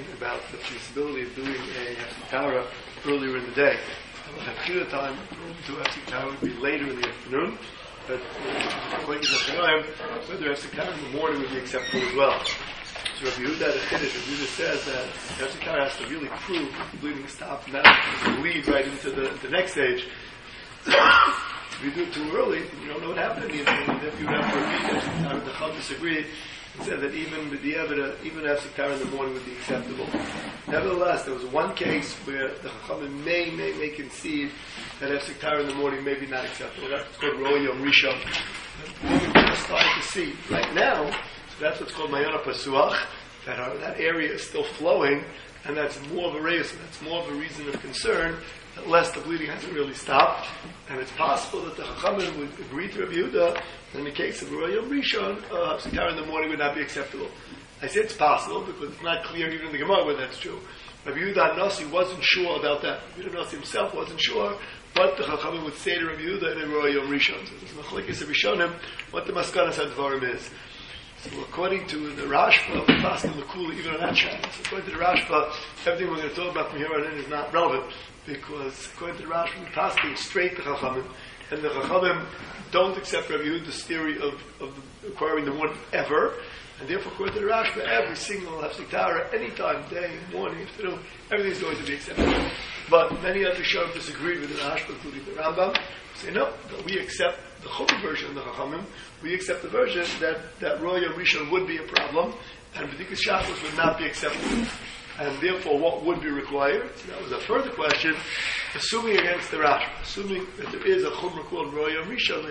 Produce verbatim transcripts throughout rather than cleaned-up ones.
question about the feasibility of doing a Hafsikara earlier in the day. At clear time, to Hafsikara would be later in the afternoon, but whether Hafsikara in the morning would be acceptable as well. So Rabbi Yehuda at Chiddush, Rabbi Yehuda says that Hafsikara has to really prove that the bleeding stopped, and that will lead right into the, the next stage. If you do it too early, you don't know what happened in the evening. If you have to repeat Hafsikara, the Chal disagreed and said that even with the evidence, even Hafsikara in the morning would be acceptable. Nevertheless, there was one case where the Chachamim may, may, may concede that Hafsikara in the morning may be not acceptable. That's called Ro'eh Yom Rishon. We're just starting to see right now. So that's what's called Mayana Pasuach. That are, that area is still flowing, and that's more of a reason. So that's more of a reason of concern. Unless the bleeding hasn't really stopped, and it's possible that the Chachamim would agree to Rabbi Yehuda that in the case of Ro'eh Yom Rishon, uh, Hafsikara in the morning would not be acceptable. I say it's possible because it's not clear even in the Gemara whether that's true. Rabbi Yehuda Nasi wasn't sure about that. Rabbi Yehuda Nasi himself wasn't sure what the Chachamim would say to Rabbi Yehuda in Ro'eh Yom Rishon. So there's Machlekes of Rishonim what the Maskanas HaDvarim is. So according to the Rashba, the Paskin L'Kula, even on that channel, so according to the Rashba, everything we're going to talk about from here on in is not relevant. Because according to the Rashba, the Paskin straight to Chachamim, and the Chachamim don't accept Rabbi Yehuda's theory of, of requiring the morning ever, and therefore according to the Rashba, every single Hafsikara, anytime, day, morning, afternoon, everything is going to be accepted. But many other Shem disagreed with the Rashba, including the Rambam, say no, that we accept the Chum version of the Chachamim, we accept the version that, that Ro'eh Yom Rishon would be a problem, and B'dikas Shabbos would not be acceptable. And therefore, what would be required? So that was a further question. Assuming against the Rashba, assuming that there is a Chumrah called Ro'eh Yom Rishon,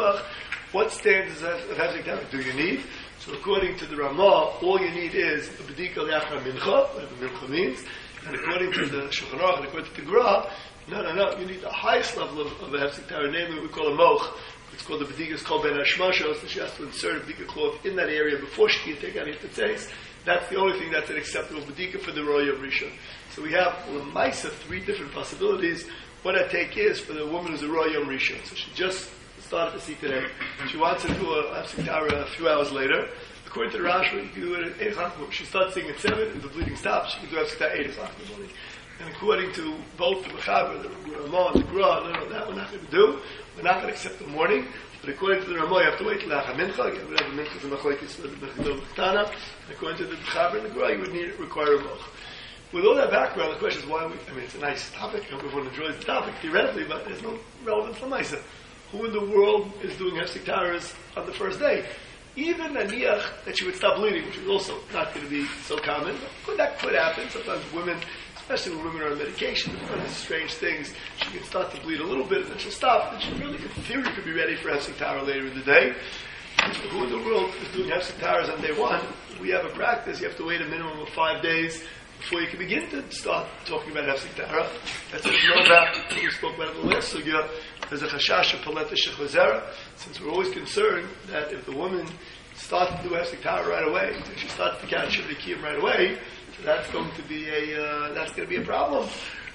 what standards of Hafsikara do you need? So according to the Ramah, all you need is a B'dika L'achar Mincha, whatever Mincha means, and according to the Shulchan Aruch and according to the Gra, no, no, no, you need the highest level of, of a Hafsikara, namely what we call a Moch. It's called the B'dika, it's called Ben Hashmashos, so she has to insert a B'dika cloth in that area before she can take out her tzetzeis. That's the only thing that's an acceptable B'dika for the Ro'eh Yom Rishon. So we have L'maisa, three different possibilities. What I take is for the woman who's a Ro'eh Yom Rishon. So she just started to see today. She wants to do a Hafsikara a few hours later. According to the Rashba, you can do it at eight o'clock. She starts seeing at seven, and the bleeding stops. She can do Hafsikara at eight o'clock in the morning. And according to both the Mechaber, the Ramah, and the Gra, no, no, that we're not going to do. We're not going to accept the morning. But according to the Ramah, you have to wait till L'achar Mincha. Again, whatever Mincha is a Machlekes with the Mechidol Ktana. According to the Mechaber and the Gra, you would need require a Moch. With all that background, the question is why we, I mean, it's a nice topic. I hope everyone enjoys the topic theoretically, but there's no relevance for Maisa. Who in the world is doing Hafsikaras on the first day? Even a niach that she would stop bleeding, which is also not going to be so common. But that could happen. Sometimes women, especially when women are on medication, there's strange things. She can start to bleed a little bit, and then she'll stop. And she really, in theory, could be ready for Hafsikara later in the day. So who in the world is doing Hafsikaras on day one? We have a practice. You have to wait a minimum of five days before you can begin to start talking about Hafsikara. That's what you know about. We spoke about it in the last sugya. There's a chashash of paleta shechazera, since we're always concerned that if the woman starts to do Hafsikara right away, if she starts to catch Shivri Kiyam right away, so that's going to be a uh, that's going to be a problem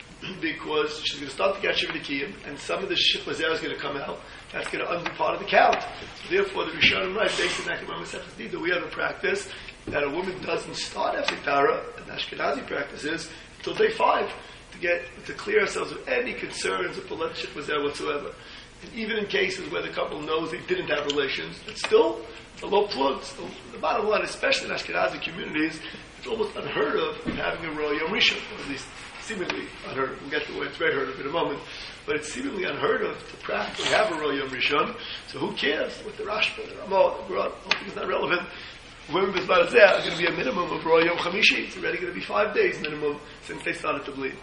because she's going to start to catch Shivri Kiyam, and some of the shechazera is going to come out. That's going to undo part of the count. So therefore, the Rishonim right based on Akimah Masechet Nida, we have a practice that a woman doesn't start Hafsikara, and Ashkenazi practices until day five. To get to clear ourselves of any concerns of politiship was there whatsoever. And even in cases where the couple knows they didn't have relations, it's still a low plug. So the bottom line, especially in Ashkenazi communities, it's almost unheard of having a Ro'eh Yom Rishon, or at least seemingly unheard of. We'll get to where it's very heard of in a moment. But it's seemingly unheard of to practically have a Ro'eh Yom Rishon. So who cares what the Rashba, the Ramah, the Gra, I don't think it's not relevant. Women Bizbar Zeh are going to be a minimum of Ro'eh Yom Chamishi. It's already going to be five days minimum since they started to bleed.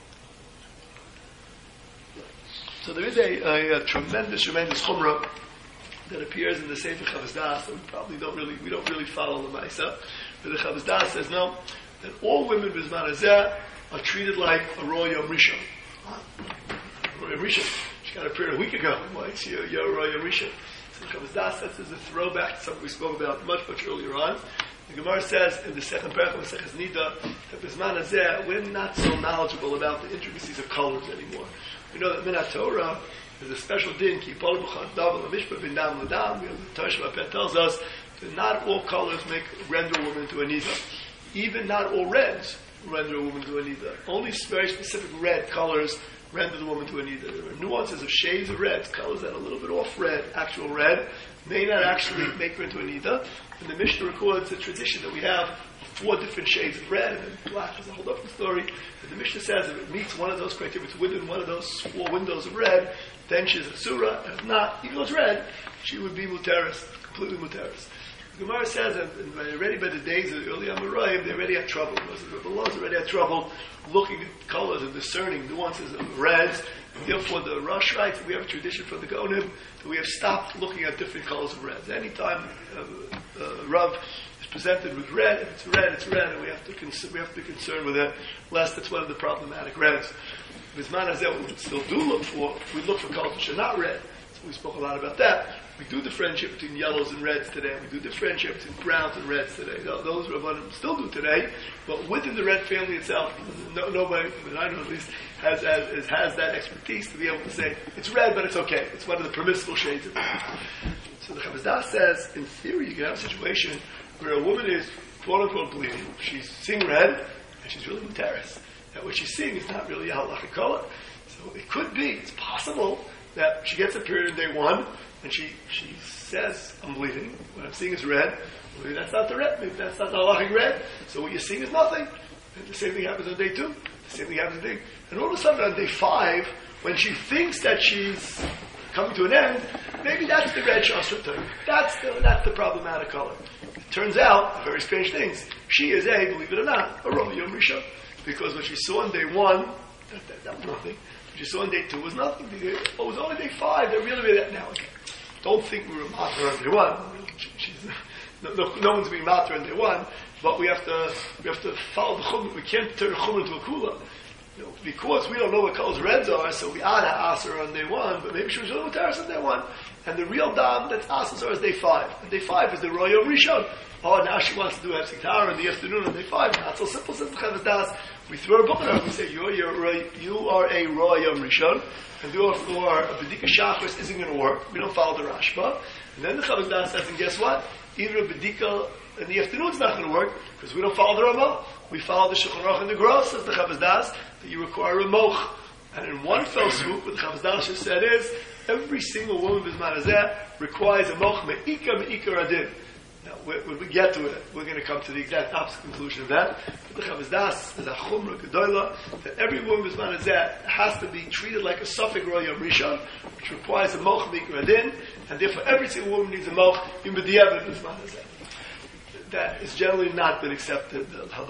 So there is a, a, a tremendous, tremendous chumrah that appears in the Sefer Chavos Das, and we probably don't really, we don't really follow the Maisa. But the Chavos Das says no, that all women Bizman Hazeh are treated like a Ro'eh Yom Rishon. Ro'eh Yom Rishon. She got a period a week ago. Why is she a Ro'eh Yom Rishon? So the Chavos Das says there's a throwback to something we spoke about much, much earlier on. The Gemara says in the second paragraph of Masechet Nida that Bizman Hazeh we're not so knowledgeable about the intricacies of colors anymore. We know that Minat Torah is a special din, ki pol b'chad dav l'mishpah bin dam l'dam. The Tosh Vapet tells us that not all colors make render a woman to a nida. even not all reds render a woman to a nida. Only very specific red colors render the woman to a nida. There are nuances of shades of reds, colors that are a little bit off red, actual red, may not actually make her into a nida. And the Mishnah records a tradition that we have four different shades of red, and black is a whole different story. And the Mishnah says if it meets one of those criteria, it's within one of those four windows of red, then she's a surah. And if not, even though it's red, she would be muteris, completely muteris. The Gemara says that already by the days of the early Amoraim, they already had trouble. The laws already had trouble looking at colors and discerning nuances of reds. And therefore, the Rosh writes that we have a tradition from the Gaonim that we have stopped looking at different colors of reds. Anytime uh, uh, Rav is presented with red, if it's red, it's red, and we have to cons- we have to be concerned with it. Lest that's one of the problematic reds. Bisman Hazeh, what we still do look for, we look for colors which are not red. So we spoke a lot about that. We do differentiate between yellows and reds today. We do differentiate between browns and reds today. Those Rabbanim still do today, but within the red family itself, no, nobody, that I know at least, has, has has that expertise to be able to say it's red, but it's okay. It's one of the permissible shades of red. So the Chavazdah says, in theory, you can have a situation where a woman is quote unquote bleeding. She's seeing red, and she's really muteris. That what she's seeing is not really a halachic color. So it could be, it's possible that she gets a period on day one, and she, she says, I'm bleeding. What I'm seeing is red. Maybe that's not the red. Maybe that's not the halachic red. So what you're seeing is nothing. And the same thing happens on day two. The same thing happens on day... And all of a sudden on day five, when she thinks that she's coming to an end, maybe that's the red shasra term. That's the, that's the problematic color. It turns out, very strange things, she is a, believe it or not, a Rov Yom Rishon. Because what she saw on day one, that, that, that was nothing. What she saw on day two was nothing. Oh, it was only day five. They're really, really... Now, okay. Don't think we were matter on day one. She's, no, no, no one's being matter on day one, but we have to we have to follow the chumrah. We can't turn chumrah into a kula. You know, because we don't know what colors reds are, so we ought to ask her on day one, but maybe she was really teres on day one. And the real dam that's asked her is day five. And day five is the Roy Yom Rishon. Oh, now she wants to do Hefsek Tahara in the afternoon on day five. Not so simple, simple Chavaz Das. We throw a book at her. We say, you're, you're, you are a Roy Yom Rishon. And therefore, a B'dika Shachris isn't going to work. We don't follow the Rashba. And then the Chavaz Das says, and guess what? Even a B'dika in the afternoon is not going to work, because we don't follow the Ramah. We follow the Shulchan Aruch and the Gros, says the Chavaz Das, that you require a moch. And in one fell swoop, what the Chavaz Das just said is, every single woman B'zman Hazeh requires a moch me'ika me'ika radin. Now, when we get to it, we're going to come to the exact opposite conclusion of that. But the Chavaz Das is a chumrah gedola that every woman B'zman Hazeh has to be treated like a Safek Roy Yom Rishon, which requires a moch me'ika radin, and therefore every single woman needs a moch in b'diavad B'zman Hazeh. That has generally not been accepted.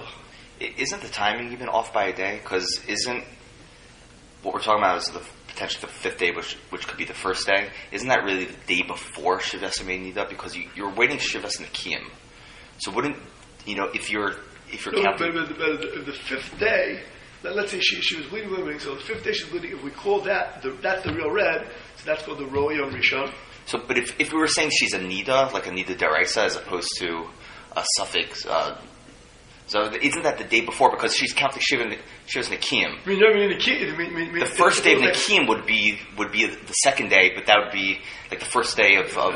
Isn't the timing even off by a day? Because isn't what we're talking about is the potentially the fifth day, which which could be the first day. Isn't that really the day before Shivas Nida? Because you, you're waiting Shivas Nekiyim. So wouldn't you know if you're if you're no, counting but, but, but the, the fifth day? Let's say she she was bleeding, bleeding. So the fifth day she's bleeding. If we call that the, that's the real red, so that's called the Roy Yom Rishon. So, but if if we were saying she's a Nida, like a Nida Deraisa, as opposed to a suffix. Uh, so isn't that the day before? Because she's counting Shivas Nekiyim. I mean, I mean, I mean, I mean, the first day of Nekiyim would be would be the second day, but that would be like the first day of. of I,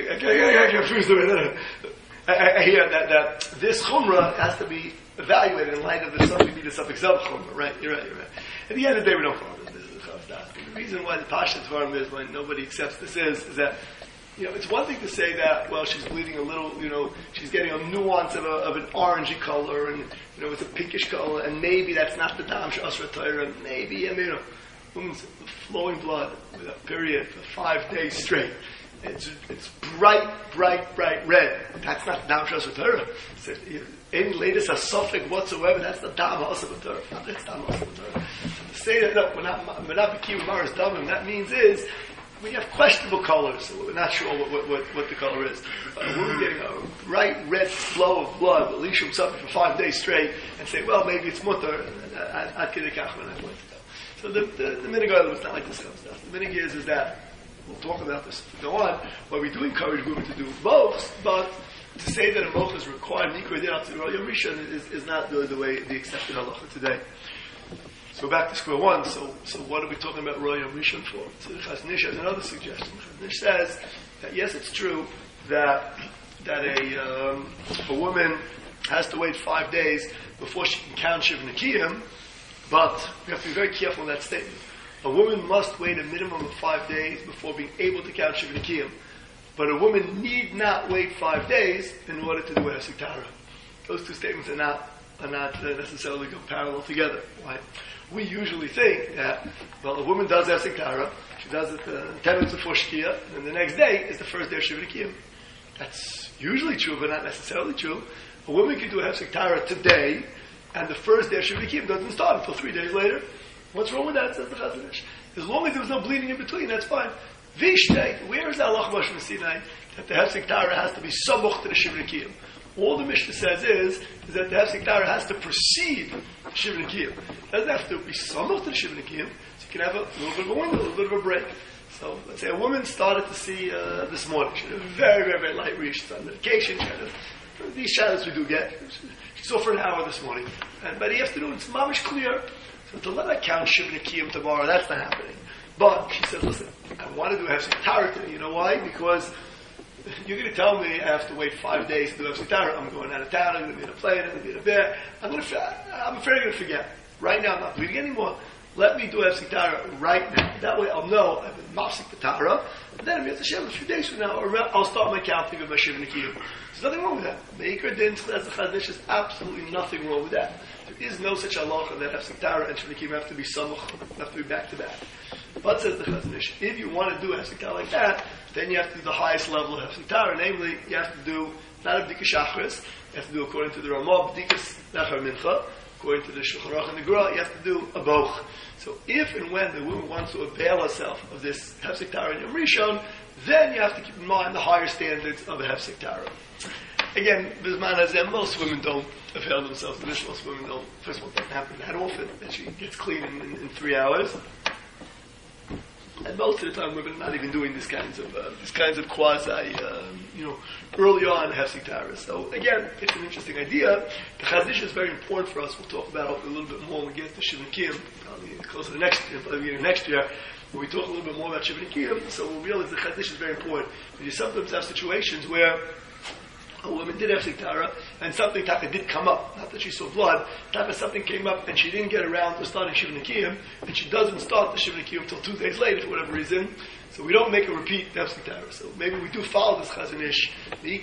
I hear that, that this chumrah has to be evaluated in light of the something be the suffix of chumrah. Right? You're right. You're right. At the end of the day, we don't follow this. This is the reason why the Pashat Dvarim is when nobody accepts this is is that. You know, it's one thing to say that, well, she's bleeding a little, you know, she's getting a nuance of, a, of an orangey color, and, you know, it's a pinkish color, and maybe that's not the Dam Shasra Torah, and maybe, I mean, you know, woman's flowing blood with a period for five days straight. It's it's bright, bright, bright red. That's not Dam Shasra Torah. Any latest a suffix whatsoever, that's the Dam Shasra Torah. That's Dam Shasra Torah. To say that, no, we're not, we're not B'kiyum Maris Damim, that means is, we have questionable colors, so we're not sure what, what, what, what the color is. Uh, we're getting a bright red flow of blood, at least from something for five days straight, and say, well, maybe it's mutter, Ad Kidei Kach, we're not going to go. So the, the, the minig is not like this kind of stuff. The minig is, is that, we'll talk about this go on, where we do encourage women to do both, but to say that a mocha is required, Nikra Din Al Tzir Yom Rishon, is, is not really the way the accepted halacha today. So back to square one. So, so what are we talking about Roy Yom Rishon for? So the Chazon Ish has another suggestion. Chazon Ish says that yes, it's true that that a um, a woman has to wait five days before she can count Shiva Nikiyim, but we have to be very careful in that statement. A woman must wait a minimum of five days before being able to count Shiva Nikiyim. But a woman need not wait five days in order to do Hefsek Tahara. Those two statements are not are not uh, necessarily go parallel together. Why? We usually think that, well, a woman does Hefsek Tahara, she does it uh, ten minutes before Shkia, and the next day is the first day of Shiva Nikiyim. That's usually true, but not necessarily true. A woman can do a Hefsek Tahara today, and the first day of Shiva Nikiyim doesn't start until three days later. What's wrong with that, says the Chazon Ish? As long as there was no bleeding in between, that's fine. Vishtei, where is the Allah Moshe Sinai that the Hefsek Tahara has to be samuch to the Shiva Nikiyim? All the Mishnah says is, is that the Hefsek Tahara has to precede the Shiva Nikiyim. It doesn't have to be samuch to the Shiva Nikiyim, so you can have a little bit of a window, a little bit of a break. So, let's say a woman started to see uh, this morning. She had a very, very, very light reach. She's on medication. She had a, these shadows we do get. She saw for an hour this morning. And by the afternoon, it's mamish clear. So to let her count Shiva Nikiyim tomorrow, that's not happening. But she said, listen, I want to do Hefsek Tahara today. You know why? Because you're going to tell me I have to wait five days to do Hefsek Tahara. I'm going out of town. I'm going to be in a plane. I'm going to be in a bear. I'm going to. I'm afraid I'm going to forget. Right now, I'm not bleeding anymore. Let me do Hefsek Tahara right now. That way, I'll know I've been mafsik the Tahara. And then, if Hashem, a few days from now, I'll start my counting of my Shiva Nikiyim. There's nothing wrong with that. Meikar din as the Chazon Ish, there's absolutely nothing wrong with that. There is no such halacha that Hefsek Tahara and Shiva Nikiyim have to be samuch, have to be back to back. But says the Chazon Ish, if you want to do Hefsek Tahara like that, then you have to do the highest level of Hefsek Tahara. Namely, you have to do not a B'dika Shachris, you have to do according to the Ramah, B'dikas Nachar Mincha, according to the Shulchan Aruch and the Gra, you have to do a boch. So if and when the woman wants to avail herself of this Hefsek Tahara in Yom Rishon, then you have to keep in mind the higher standards of a Hefsek Tahara. Again, Bisman Hazem, most women don't avail themselves of this. Most women don't. First of all, it doesn't happen that often that she gets clean in, in, in three hours. And most of the time, women are not even doing these kinds of uh, these kinds of quasi, uh, you know, early on Hefsek Tahara. So again, it's an interesting idea. The Chazon Ish is very important for us. We'll talk about it a little bit more when we get to Shiva Nikiyim, probably closer to next year, probably next year. When we talk a little bit more about Shiva Nikiyim, so we'll realize the Chazon Ish is very important. But you sometimes have situations where a woman did Hefsek Tahara, and something taka did come up. Not that she saw blood, taka something came up, and she didn't get around to starting Shiva Nikiyim, and she doesn't start the Shiva Nikiyim until two days later for whatever reason. So we don't make a repeat Hefsek Tahara. So maybe we do follow this Chazon Ish. We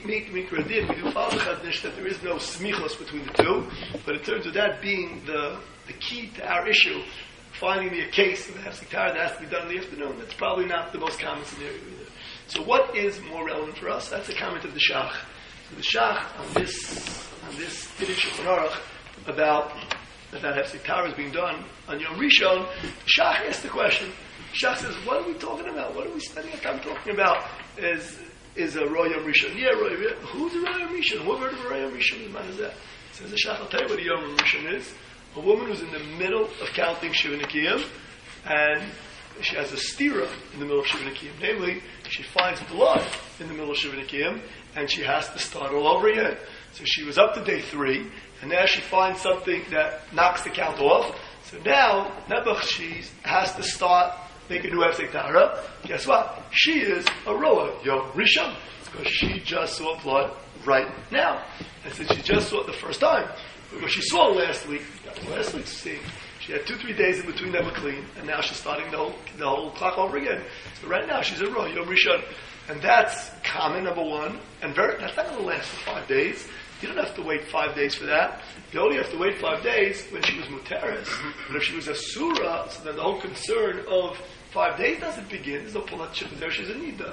do follow the Chazon Ish that there is no smichos between the two, but in terms of that being the the key to our issue, finding me a case of a Hefsek Tahara that has to be done in the afternoon, that's probably not the most common scenario either. So what is more relevant for us? That's a comment of the Shach. So the Shach on this on this Kiddush Shulchan Aruch about that that Hefsek Tahara is being done on Yom Rishon, the Shach asked the question. The Shach says, "What are we talking about? What are we spending our time talking about? Is is a Roy Yom Rishon? Yeah, Roy. Who's a Roy Yom Rishon? What word of a Roy Yom Rishon is that?" Says the Shach, "I'll tell you what a Yom Rishon is. A woman who's in the middle of counting Shiva Nikiyim, and she has a stira in the middle of Shiva Nikiyim. Namely, she finds blood in the middle of Shiva Nikiyim, and she has to start all over again. So she was up to day three, and now she finds something that knocks the count off. So now, Nebuch, she has to start making a new Hefsek Tahara. Guess what? She is a Roa Yom Rishon, because she just saw blood right now. And since she just saw it the first time, what she saw last week, last week's see, she had two, three days in between them were clean, and now she's starting the whole, the whole clock over again. So right now she's a Roa Yom Rishon. And that's common, number one, and very, that's not going to last for five days. You don't have to wait five days for that. You only have to wait five days when she was muteres. But if she was a surah, so then the whole concern of five days doesn't begin. There's no pulat ship there. She's a nida.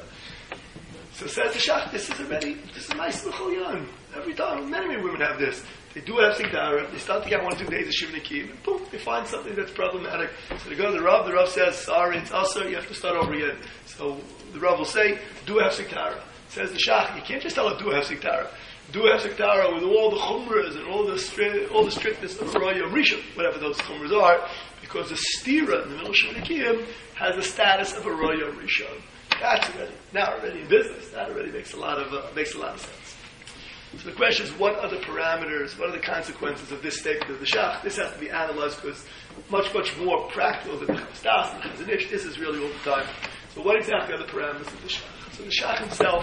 So says the Shach, this is already, this is nice l'chol yan. Every time, many, many women have this. They do have Hefsek Tahara, they start to get one or two days of Shiva Nikiyim, and boom, they find something that's problematic. So they go to the Rav, the Rav says, sorry, it's usher, you have to start over again. So the Rav will say, do a Hefsek Tahara. Says the Shach, you can't just tell her, do a Hefsek Tahara. Do a Hefsek Tahara with all the chumras and all the stri- all the strictness of a Roy Yom Rishon, whatever those chumras are, because the stira in the middle of Shiva Nikiyim has the status of a Roy Yom Rishon. That's already, now already in business. That already makes a lot of uh, makes a lot of sense. So the question is, what are the parameters, what are the consequences of this statement of the Shach? This has to be analyzed because much, much more practical than the Chavstas and the Chazon Ish. This is really all the time. So what exactly are the parameters of the Shach? So the Shach himself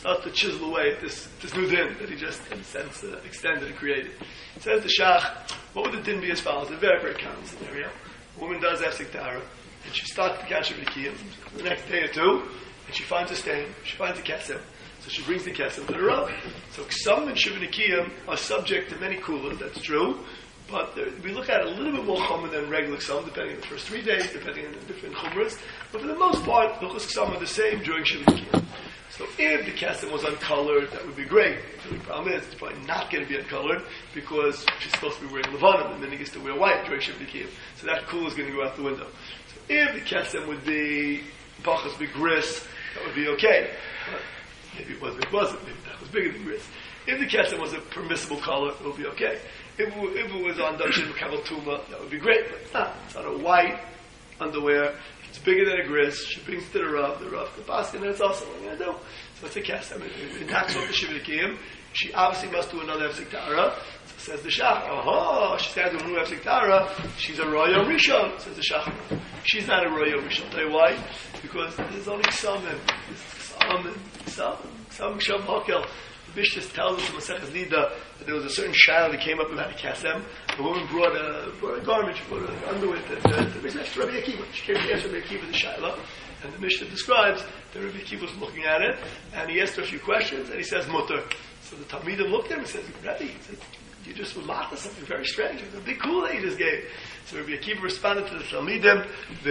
starts to chisel away at this, this new din that he just, in a sense, uh, extended and created. Says the Shach, what would the din be as follows? A very, very common scenario. A woman does have Siktara, and she starts to catch a B'nikiyim the next day or two, and she finds a stain, she finds a kesem. So she brings the kesem to the Rav. So Ksam and Shivnikiyim are subject to many kulas, that's true, but there, we look at it a little bit more chomer than regular Ksam, depending on the first three days, depending on the different chumras. But for the most part, the Ksam are the same during Shivnikiyim. So if the kesem was uncolored, that would be great. The only problem is it's probably not going to be uncolored because she's supposed to be wearing levanim, and then he gets to wear white during Shivnikiyim. So that kula is going to go out the window. So if the kesem would be pachas begris, that would be okay. But maybe it wasn't, it wasn't. Maybe that was bigger than gris. If the kesem was a permissible color, it would be okay. If it, if it was on Dushin Kaval Tuma, that would be great. But it's not. It's on a white underwear. It's bigger than a gris. She brings it to the Rav, the Rav, the basket, and it's also what I'm going to do. So it's a kesem. It, it knocks off the Shivnikiyim. She obviously must do another Hefzik So says the Shach, oh, she said when we have Hefzik she's a Royal Rishon. Says the Shach, she's not a Royal Rishon. I'll tell you why. Because there's only some and some and some, some Sham Hakel. The Mishnah tells us in Maseches Nida that there was a certain child that came up about a kesem. The woman brought a, brought a garment, she brought an underwear that uh, the Mishnah asked Rabbi Akiva. She came to ask Rabbi Akiva the Shaila, and the Mishnah describes that Rabbi Akiva was looking at it, and he asked her a few questions, and he says, Mutter. So the Talmidim looked at him and said, Rabbi, he said, you just would mock something very strange. It was a big cool that you just gave. So Rabbi Akiva responded to the Talmidim,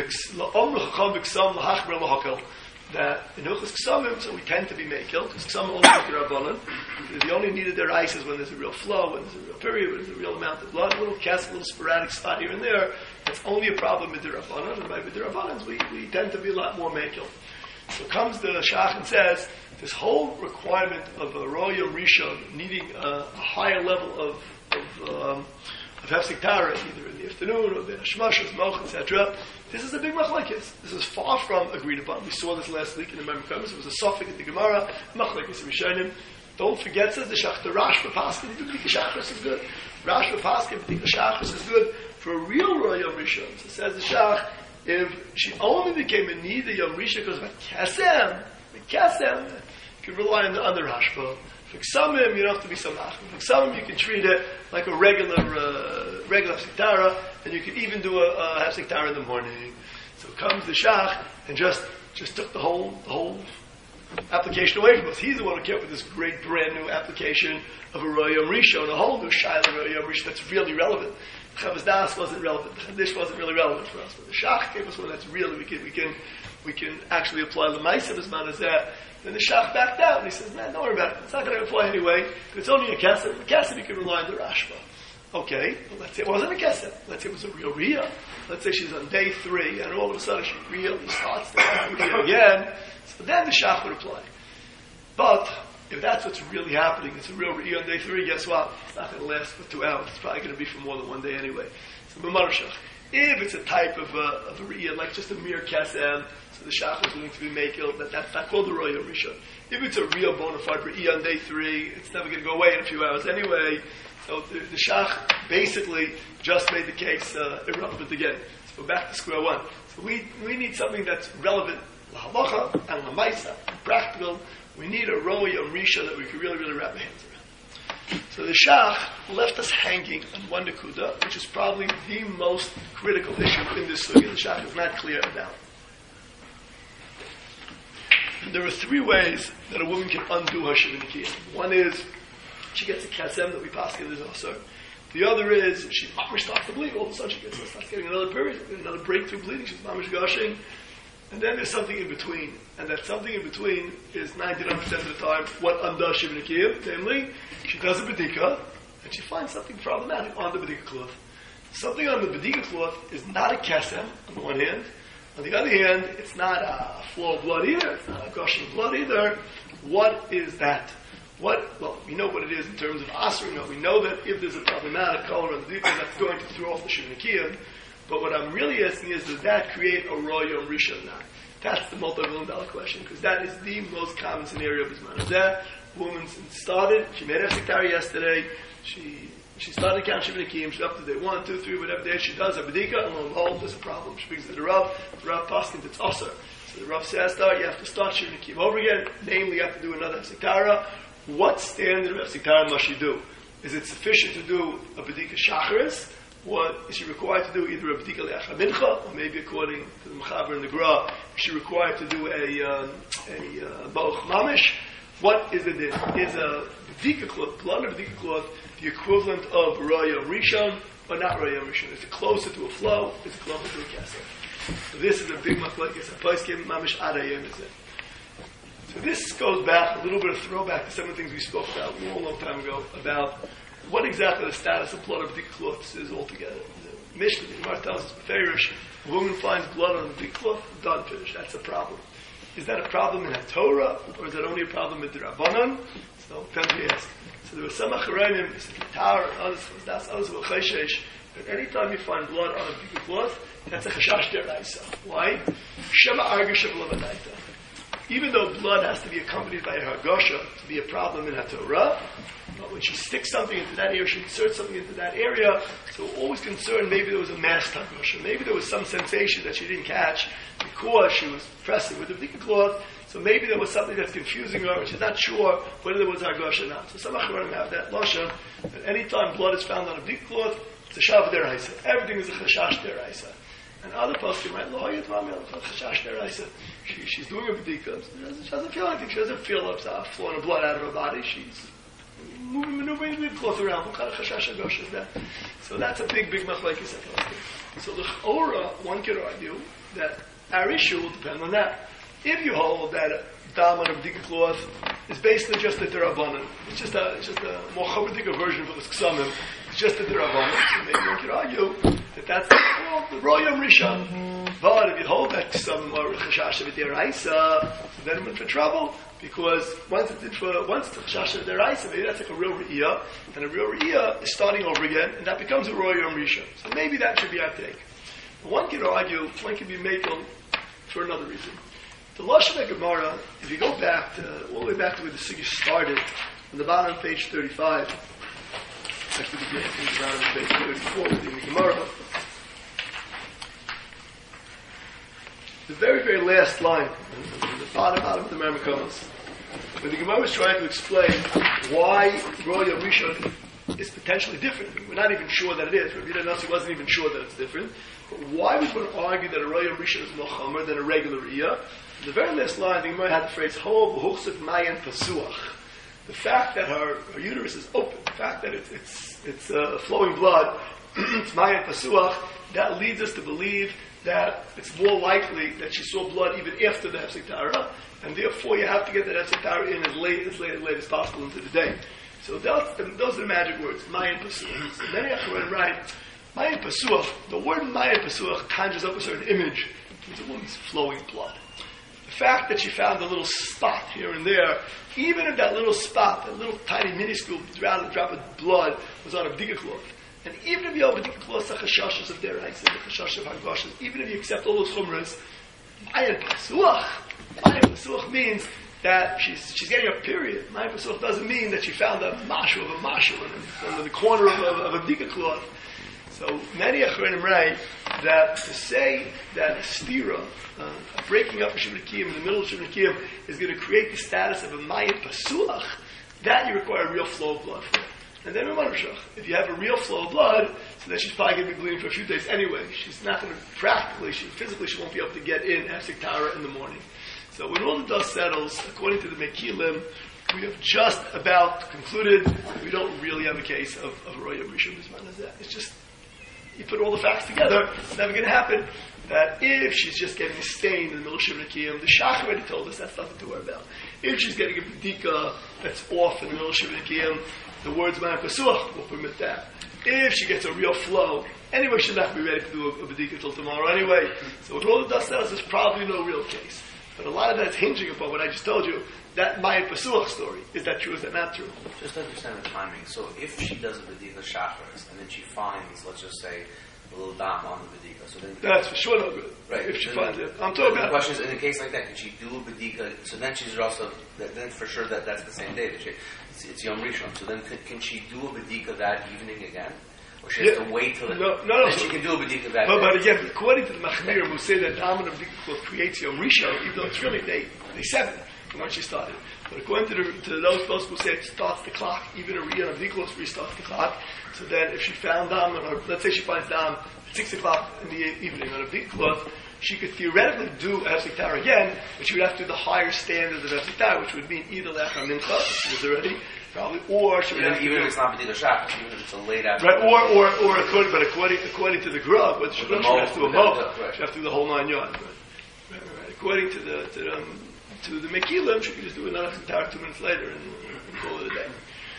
that in Hilchos Ksamim, so we tend to be Mekel, because Ksamim only make the Rabbanan. They only needed their ices when there's a real flow, when there's a real period, when there's a real amount of blood, a little cast, a little sporadic spot here and there. That's only a problem with the Rabbanan, and by the Rabbanans, we, we tend to be a lot more Mekel. So comes the Shach and says, this whole requirement of a Royal Rishon needing a, a higher level of, of, um, of Hefzik Tara, either in the afternoon or the Hashmashas, Moch, et cetera. This is a big machlekes. This is far from agreed upon. We saw this last week in the Memorandum. It was a suffix in the Gemara, machlekes Rishonim. Don't forget, says the Shach, the Rash V'Paskin, the B'dika Shachris is good. Rash V'Paskin, B'dika Shachris is good for a real Royal Rishon. So says the Shach, if she only became a Nida Yom Rishon because of a Kesem, the Kesem, you can rely on the, on the Rashba. For Ksamim, you don't have to be so mach. For Ksamim, you can treat it like a regular, uh, regular Hafsiktara, and you can even do a, a Hafsiktara in the morning. So comes the Shach, and just, just took the whole, the whole application away from us. He's the one who came up with this great brand new application of a Royal Rishon, a whole new Shaila Royal Rishon that's really relevant. Chavaz Das wasn't relevant. The Chadish wasn't really relevant for us. But the Shach gave us one that's really, we can, we can, we can actually apply the Ma'aseh as man as that. Then the Shach backed out and he says, man, don't worry about it. It's not going to apply anyway. It's only a Kesem. The Kesem you can rely on the Rashba. Okay, well, let's say it wasn't a Kesem. Let's say it was a real Riyah. Let's say she's on day three and all of a sudden she really starts to Riyah again. So then the Shach would apply. But if that's what's really happening, it's a real Riyah on day three, guess what? It's not going to last for two hours. It's probably going to be for more than one day anyway. So B'marashach. If it's a type of a, of a Riyah, like just a mere Kesem, so the Shach is willing to be Mekil, that, that's not called the Royal Rishon. If it's a real bona fide Riyah on day three, it's never going to go away in a few hours anyway. So the, the Shach basically just made the case uh, irrelevant again. So we're back to square one. So we, we need something that's relevant, lahalacha and lamaisa, practical. We need a Royal Rishon that we can really, really wrap our hands around. So the Shach left us hanging on one Nakuda, which is probably the most critical issue in this sugya. The Shach is not clear about. And there are three ways that a woman can undo her Shivnikiyah. One is she gets a Kesem that we pass in this also. The other is she mamish starts to bleed. All of a sudden she gets starts getting another period, another breakthrough bleeding. She's mamish gushing. And then there's something in between. And that something in between is ninety-nine percent of the time what undoes Shivnikiyah. Namely, she does a Bedika and she finds something problematic on the Bedika cloth. Something on the Bedika cloth is not a Kesem on the one hand. On the other hand, it's not a flow of blood either. It's not a gushing of blood either. What is that? What? Well, we know what it is in terms of Asr. No, we know that if there's a problematic color on the Bedika, that's going to throw off the Shivnikiyah. But what I'm really asking is, does that create a Royal Rishon now? That's the multi-million dollar question, because that is the most common scenario of Bisman. That woman started, she made her Sekhtari yesterday, she she started Count Shivnikiyim, she's up to day one, two, three, whatever day, she does a Bedika, and lo and behold, there's a problem. She brings it to the Rav, the Rav Paskin, it's Aser. So the Rav says, "Start. You have to start Shivim Kiyim over again. Namely, you have to do another Hefsek Tahara. What standard of Hefsek Tahara must she do? Is it sufficient to do a B'dika Shacharis? What is she required to do? Either a B'dika Le'achar Mincha, or maybe according to the Mechaber and the Gra, is she required to do a um, a uh, Ba'uch Mamish? What is the din? Is a B'dika cloth, blood of B'dika cloth, the equivalent of Raya Rishon or not Raya Rishon? Is it closer to a flow? Is it closer to a kesef? So this is a big machlokes. A place came Mamish Adayim is it. So this goes back, a little bit of throwback to some of the things we spoke about a long, long time ago, about what exactly the status of blood of B'dika cloths is altogether. The Mishnah, the Gemara tells us, Beferish, a woman finds blood on the B'dika cloth, done, finished. That's a problem. Is that a problem in the Torah, or is that only a problem in the Rabbanan? So, depends we ask. So there were some Acharayim, Tar, others, that's others who are Chayshesh, that any time you find blood on a B'dika cloth, that's a Chashash Deraisa. Why? Shema Argish of Lavadaita. Even though blood has to be accompanied by a Hargosha to be a problem in HaTorah, but when she sticks something into that area, she inserts something into that area, so we're always concerned maybe there was a mass Hargosha. Maybe there was some sensation that she didn't catch because she was pressing with the B'dika cloth, so maybe there was something that's confusing her and she's not sure whether there was Hargosha or not. So some Acharonim have that Lashon, that any time blood is found on a B'dika cloth, it's a Shav Deraisa. Everything is a Chashash Deraisa. And other poskim, right? Lo hayat mami al chashash deraisa. She she's doing a b'dika. She doesn't feel anything. She doesn't feel a flowing of blood out of her body. She's moving, maneuvering the cloth around. What kind of chashash agosh is that? So that's a big, big machlekes. So the ora, one could argue that our issue will depend on that. If you hold that dam on a b'dika cloth is basically just a derabanan, it's just a it's just a more chabadika version of the ksamim. It's just a derabanan. So maybe one could argue that that's well, the royam rishon. But if you hold that some more chashash of deraisa, then we're in for trouble because once it's in for once the chashash of deraisa, maybe that's like a real re'iyah, and a real re'iyah is starting over again, and that becomes a royam rishon. So maybe that should be our take. But one could argue, one could be makel for another reason. The Lashon Gemara, if you go back to all the way back to where the Sugya started, on the bottom of page thirty-five, actually the beginning of the bottom of page thirty-four, in the Gemara, the very, very last line, on the bottom, bottom of the Marmakomas, when the Gemara was trying to explain why Roya Rishon is potentially different. I mean, we're not even sure that it is. Rabbi Nasi wasn't even sure that it's different. But why would one argue that a Roya Rishon is more chomer than a regular Riyah? The very last line, the Gemara had the phrase, Ho b'huchsut mayan pasuach. The fact that her, her uterus is open, the fact that it's it's, it's uh, flowing blood, it's mayan pasuach, that leads us to believe that it's more likely that she saw blood even after the Hefsek Tahara, and therefore you have to get that Hefsek Tahara in as late as late as late as possible into the day. So those, those are the magic words, mayan pasuach. So many Acharonim write, mayan pasuach, the word mayan pasuach conjures up a certain image. It's a woman's flowing blood. The fact that she found a little spot here and there, even if that little spot, that little tiny minuscule drop of blood was on a b'dika cloth, and even if you have a b'dika cloth, the chashashas of deraisa, the chashash of hagashas, even if you accept all those chumras, mayan pasuach, mayan pasuach means that she's she's getting a period. Mayan pasuach doesn't mean that she found a mashu of a mashu in the corner of, of, of a b'dika cloth. So many Acharonim write that to say that a stira, uh, a breaking up of Shivim Kiyim in the middle of Shivim Kiyim is going to create the status of a mayan pasuach, that you require a real flow of blood for. And then if you have a real flow of blood, so then she's probably going to be bleeding for a few days anyway. She's not going to practically, she, physically, she won't be able to get in Hefsek Tahara in the morning. So when all the dust settles, according to the Mekilim, we have just about concluded we don't really have a case of, of Roya Rishon Bisman as that. It's just you put all the facts together, it's never going to happen. That if she's just getting a stain in the middle of Shivim Kiyim, the Shach already told us that's nothing to worry about. If she's getting a b'dika that's off in the middle of Shivim Kiyim, the words Mayan Pasuach will permit that. If she gets a real flow, anyway, she's not going to be ready to do a, a b'dika until tomorrow anyway. So with all the dust settles, there's probably no real case. But a lot of that's hinging upon what I just told you. That Mayan Pasuach story, is that true, is that not true? Just to understand the timing. So if she does a B'dika Shacharis, and then she finds, let's just say, a little dam on the B'dika, so then... That's for sure no good. Right. If she then, finds it. I'm talking the about... The question is, in a case like that, can she do a B'dika, so then she's also, then for sure that that's the same day, that she, it's, it's Yom Rishon, so then can, can she do a B'dika that evening again? Or she has Yeah. to wait till the... No, no, no. Then she can do a B'dika that But, day. but again, according to the Machmir, who say that Dam and B'dika Chlot creates Yom Rishon, even though it's really day, day seven from when she started. But according to, the, to those folks who say it starts the clock, even a Riyah of B'dika Chlot restarts the clock, so then if she found Dam, or let's say she finds Dam at six o'clock in the evening on a B'dika Chlot, she could theoretically do Hefsek Tar again, but she would have to do the higher standard of Hefsek Tar, which would mean either Lechar Mincha, which she was already, probably, or she would Even, have to even do, if it's not B'dika Shabbos, even if it's a late afternoon. right, or, or, or according, but according, according to the Grub, what she, With she the would have to do a moch, moch, right. she would have to do the whole nine yards. Right, right, right, right. According to the, to the, um, to the Mekilim, she could just do another Hefsek Tar two minutes later and, and call it a day.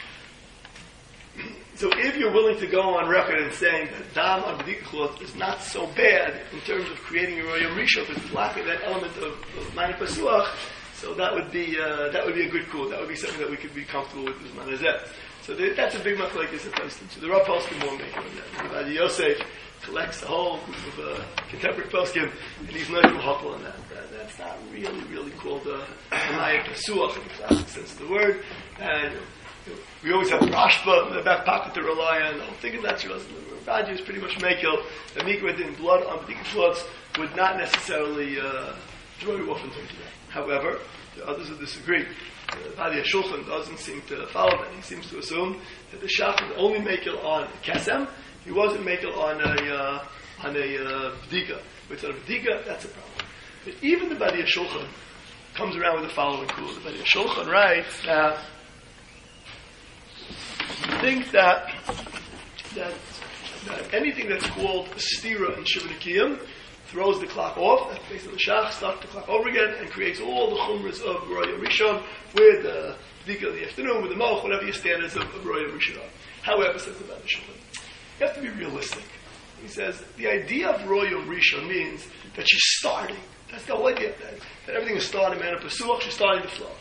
So if you're willing to go on record and saying that Dam on B'dika Chlot is not so bad in terms of creating a Royal Rishon, but it's lacking that element of, of Mani Pasuach, so that would be uh, that would be a good call. That would be something that we could be comfortable with as Manazet. So the, that's a big machlokes opposed to. So the Rav Poskim won't make it on that. Rabbi Yosef collects a whole group of uh, contemporary Poskim, and he's not even hopeful on that. that. That's not really, really called uh, Mani Pasuach in the classic sense of the word. And we always have Rashba in the back pocket to rely on. The whole thing is not true. Raji is pretty much Mekel. The mikveh in blood on B'dika Chlot would not necessarily uh, throw you off into that. However, there are others who disagree. Uh, Badi HaShulchan doesn't seem to follow that. He seems to assume that the Shach is only Mekel on Kesem. He wasn't Mekel on a uh, on a uh, B'dika. But on a B'dika, that's a problem. But even the Badi HaShulchan comes around with the following cool. The Badi HaShulchan writes that think that, that that anything that's called a stira in Shiva Nikiyim throws the clock off, that's based on the Shach, starts the clock over again, and creates all the chumras of Roya Rishon with the B'dika of the afternoon, with the Moch, whatever your standards of, of Roya Rishon are. However, says the Badi HaShulchan, you have to be realistic. He says, the idea of Roya Rishon means that she's starting. That's the whole idea, that, that everything is starting, man, a Pasuach, she's starting to flow.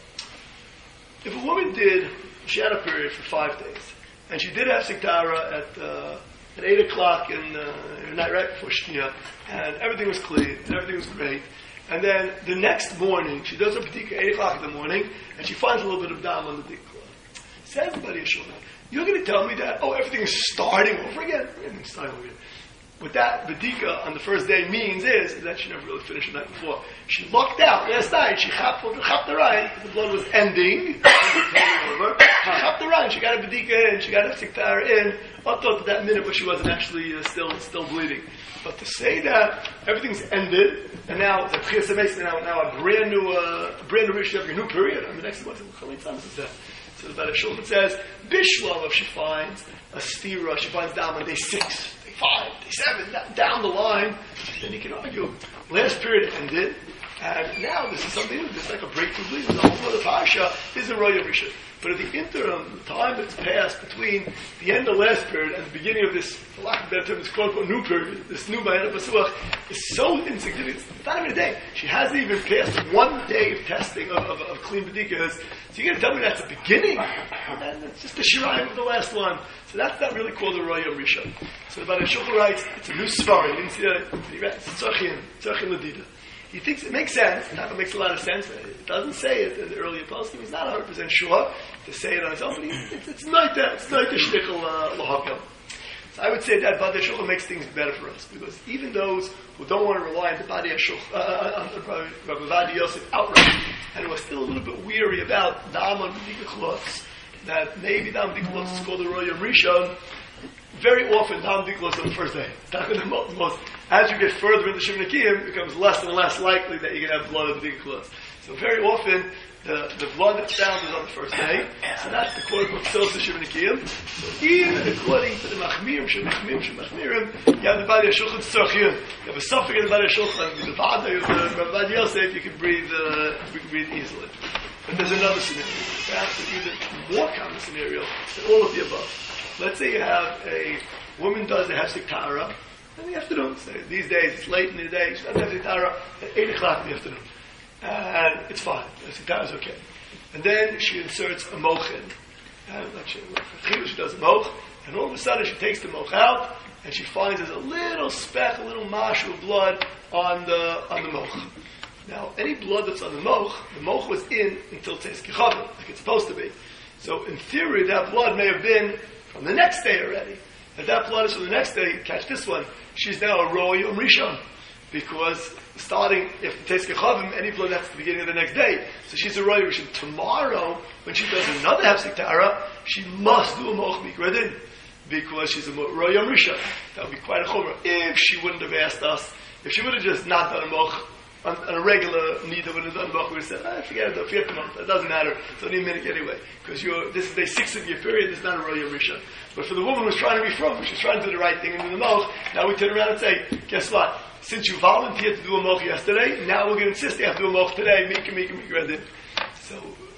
If a woman did, she had a period for five days, and she did have Siktara at uh, at eight o'clock in uh, the night right before Shkia, and everything was clean, and everything was great. And then the next morning, she does her B'dika at eight o'clock in the morning, and she finds a little bit of Dam on the B'dika. Says everybody, you're going to tell me that, oh, everything is starting over again? Everything's starting over again. What that B'dika on the first day means is, is that she never really finished the night before. She lucked out last night. She chapped the right. The blood was ending. Over. She chapped the right. She got a B'dika in. She got a Siktara in. Up to that minute where she wasn't actually uh, still still bleeding. But to say that everything's ended and now the Chiyas now now a brand new uh, a brand new Rishon, a new period. I mean, the next one is that. So the Badi HaShulchan says Bishlam, if she finds a stira, she finds down on day six. Five, day seven, down the line, then you can argue. Last period ended, and now this is something new. This is like a breakthrough bleed. The whole other parsha is a Roya Rishon. But at the interim, the time that's passed between the end of last period and the beginning of this, for lack of a better term, this quote-unquote new period, this new Ma'ayin Pasuach, is so insignificant. It's not even a day. She hasn't even passed one day of testing of, of, of clean B'dikas. So you're going to tell me that's the beginning? And it's just the Shirayim of the last one. So that's not really called a Roya Rishon. So the Badi HaShulchan writes, it's a new Svar. You didn't see that? He writes, Tzarchin, Tzarchin Ladida. He thinks it makes sense. It makes a lot of sense. It doesn't say it in the earlier posting. He's not one hundred percent sure to say it on his own, but he's, it's, it's not that. It's not the shtickle lahakel. So I would say that Badi HaShulchan makes things better for us, because even those who don't want to rely on the Badi HaShulchan, uh, on Rabbi Vadi Yosef outright, and who are still a little bit weary about Dam on B'dika Chlot, that maybe Dam B'dika Chlot is called a Roya Rishon. Very often, Dam B'dika Chlot on the first day. The most, most, as you get further into Shiva Nikiyim, it becomes less and less likely that you're going to have blood of B'dika Chlot. So very often, the, the blood that's found is on the first day. So that's the quote-unquote Tzos of Shiva Nikiyim. So even according to the Machmirim, Shiva Machmirim, Shiva Machmirim, you have the Badi HaShulchan Tzorchiyim. You have a suffix in the Badi HaShulchan, with the Vada, with the Badi Yosef, you can breathe, uh, you can breathe easily. But there's another scenario, perhaps an even more common scenario than all of the above. Let's say you have a woman does a Hefsek Tara in the afternoon. So these days, it's late in the day, she does Hefsek Tara at eight o'clock in the afternoon. And it's fine. Hefsek Tara is okay. And then she inserts a moch in. And like she, she does a moch, and all of a sudden she takes the moch out, and she finds there's a little speck, a little mash of blood on the on the moch. Now, any blood that's on the moch, the moch was in until Tzeis Kechavim, like it's supposed to be. So in theory, that blood may have been from the next day already. At that blood is for the next day, catch this one, she's now a Roy Yom Rishon. Because starting, if it takes Kechavim, any blood that's the beginning of the next day. So she's a Roy Yom Rishon. Tomorrow, when she does another Hefsek Tahara, she must do a Moch Mikradin. Because she's a Roy Yom Rishon. That would be quite a Chumrah. If she wouldn't have asked us, if she would have just not done a Moch, on, on a regular need that would have done Moch, we would have said, ah, forget it, forget the Moch, it doesn't matter, it's only a minute anyway. Because you're, this is day six of your period, it's not a Roy Yom Rishon. But for the woman who's trying to be from, she's trying to do the right thing and do the Moch, now we turn around and say, guess what? Since you volunteered to do a Moch yesterday, now we're going to insist you have to do a Moch today, Mika, Mika, Mika, Redin. So,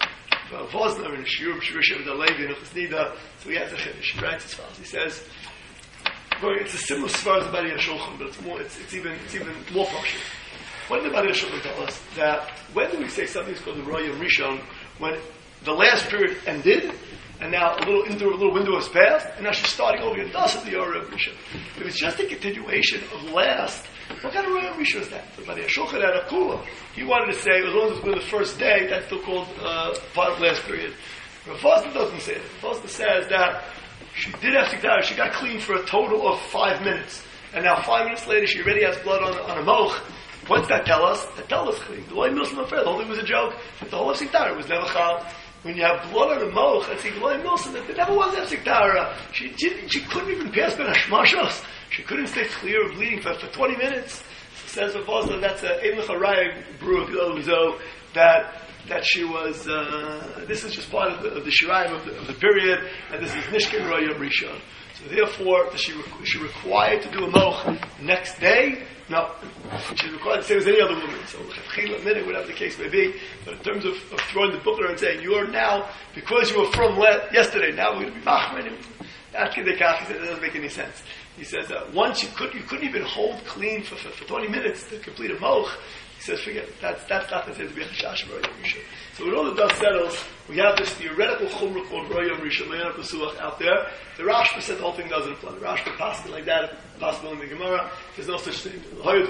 Vosner in Shiur, Shiur Shevet HaLevi, in Nida, so he has a Chiddush. He writes as follows. He says, well, it's a similar svar as the Bari HaShulchan, but it's more, it's, it's even, it's even more partial. What did the Bari HaShulchan tell us? That when do we say something's called the Roy Yom Rishon, when the last period ended, and now a little into a little window has passed, and now she's starting over again. That's the Roy Yom Rishon. If it's just a continuation of last, what kind of Roy Yom Rishon is that? The Bari HaShulchan had a kula. He wanted to say, as long as it's been the first day, that's still called uh, part of last period. Rav Foster doesn't say it. Rav Foster says that she did have Sikdara, she got clean for a total of five minutes. And now five minutes later, she already has blood on, on a moch. What's that tell us? That tell us clean. The Loy Milson affair, the whole thing was a joke. That the whole of Sikdara was never chal. When you have blood on a moch, I think Loy Milson, that there never was that Sikdara. She, she, she couldn't even pass Ben Hashmashos. She couldn't stay clear of bleeding for, for twenty minutes. Says Rav Foster, that's a Eilach Araya Brewer, that that she was, uh, this is just part of the, of the Shiraim of the, of the period, and this is Nishkin Roy Yom Rishon. So therefore, is she, is she required to do a moch next day? No. She's required to say as any other woman. So, a minute, whatever the case may be. But in terms of, of throwing the book and saying, you are now, because you were from le- yesterday, now we're going to be machman. That doesn't make any sense. He says that once you, could, you couldn't even hold clean for, for, for twenty minutes to complete a moch. He says, forget it. That's, that's not considered to be a chashash of Roy Yom Rishon. So when all the dust settles, we have this theoretical chumrah called Roy Yom Rishon, Le'ena Pesuach, out there. The Rashba said the whole thing doesn't apply. The Rashba passed it like that, possible in the Gemara. There's no such thing.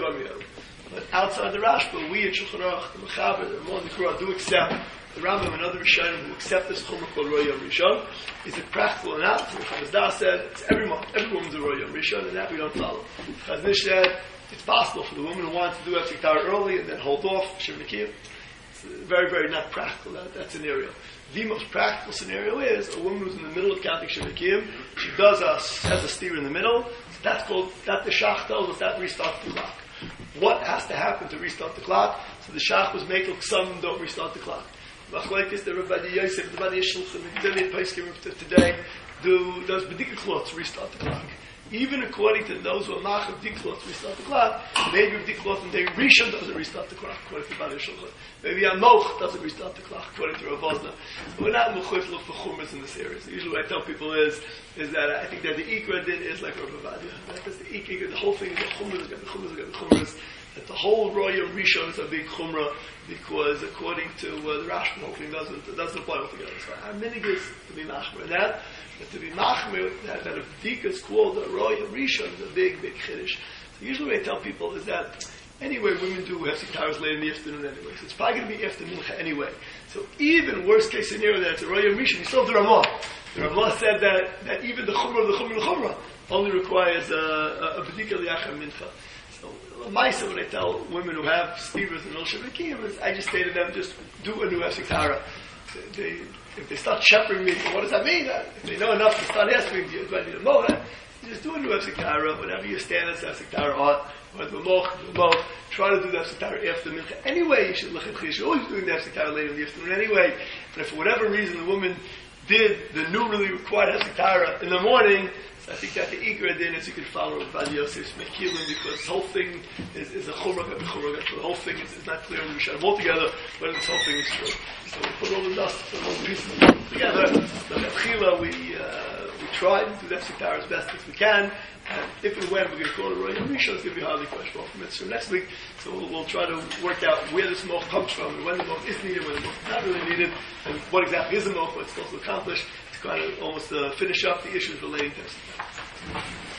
But outside the Rashba, we at Shulchan Aruch, the Mechaber, the Ramon, the Kura, do accept the Rambam and other Rishonim who accept this chumrah called Roy Yom Rishon. Is it practical or not? So Chazal said, it's every month, every woman's a Roy Yom Rishon, and that we don't follow. Chaznish said, it's possible for the woman who wants to do Hefsek Tahara early and then hold off, Shiv Nikiyah. It's very, very not practical, that, that scenario. The most practical scenario is a woman who's in the middle of counting Shiv Nikiyah, she does a, has a steer in the middle, so that's called, that the Shach tells us that restarts the clock. What has to happen to restart the clock? So the Shach was making some don't restart the clock. Machlekes, the Rabbi Yosef, the Rabbi Yishulchan, the Gdeli Paiskim today, do those B'dika cloths restart the clock. Even according to those who are Mach of B'dika cloths restart the clock, maybe B'dika cloth and day Rishon doesn't restart the clock, according to Rabbi Yishulchan. Maybe Amoch doesn't restart the clock, according to Rav Vosner. We're not Mechuyv to look for chumras in this area. So usually what I tell people is, is that I think that the Ikra din is like Rav Avadia. That's the Ikra, the whole thing is the chumras, the chumras, the chumras. That the whole Roy Yom Rishon is a big chumrah because according to uh, the Rashba, the whole thing doesn't doesn't apply altogether. So our minig is to be machmer in that, but to be machmer that, that a b'dika is called a Roy Yom Rishon is a big big chiddush. So usually what I tell people is that anyway women do Hefsek Taharas late in the afternoon anyway, so it's probably going to be after mincha anyway. So even worst case scenario that it's a Roy Yom Rishon, you still have the Ramah. The Ramah said that that even the chumrah of the chumrah the chumrah only requires a, a, a b'dika liachar mincha. Myself, when I tell women who have steers and Ilshav Nikiyim, I just say to them, just do a new Hefsek Tahara. They, if they start shepherding me, what does that mean? If they know enough to start asking, do I need a moch? You just do a new Hefsek Tahara, whenever you stand as Hefsek Tahara on, or the moch, the moch, try to do the Hefsek Tahara after mincha. Anyway, you should look at Chiyush. You're always doing the Hefsek Tahara later in the afternoon anyway. And if for whatever reason the woman did the new really required Hefsek Tahara in the morning, I think that the Ikra din is you can follow Rabbi Yosef's Mekilin because this whole thing is, is a chumrah of chumrah. The whole thing is, is not clear in Rishonim altogether, but this whole thing is true. So we put all the dust, all the pieces together. The Mechila, we uh, we try to do the Hefsek Tahara as best as we can. And if and when we're going to call it Roy Yom Rishon, it's going to be hardly questionable from Mitzvah next week. So we'll, we'll try to work out where this moch comes from, and when the moch is needed, when the moch is not really needed, and what exactly is the moch, what it's supposed to accomplish. Kind of almost uh, finish up the issues relating to this.